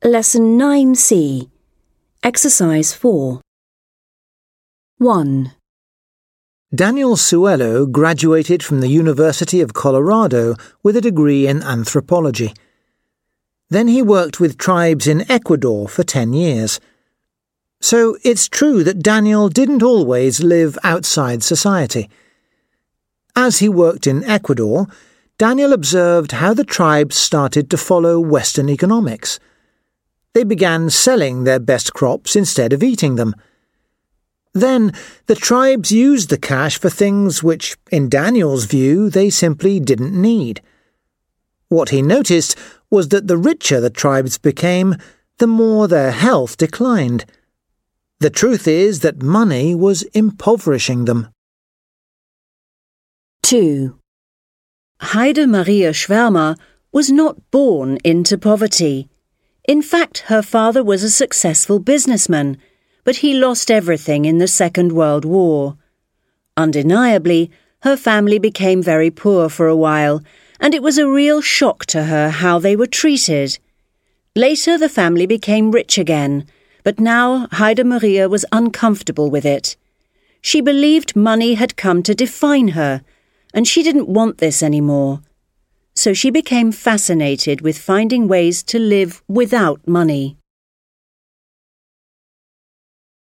Lesson 9C. Exercise 4. 1. Daniel Suello graduated from the University of Colorado with a degree in anthropology. Then he worked with tribes in Ecuador for 10 years. So it's true that Daniel didn't always live outside society. As he worked in Ecuador, Daniel observed how the tribes started to follow Western economics. They began selling their best crops instead of eating them. Then the tribes used the cash for things which, in Daniel's view, they simply didn't need. What he noticed was that the richer the tribes became, the more their health declined. The truth is that money was impoverishing them. 2. Heide Maria Schwärmer was not born into poverty. In fact, her father was a successful businessman, but he lost everything in the Second World War. Undeniably, her family became very poor for a while, and it was a real shock to her how they were treated. Later, the family became rich again, but now Heide Maria was uncomfortable with it. She believed money had come to define her, and she didn't want this anymore. So she became fascinated with finding ways to live without money.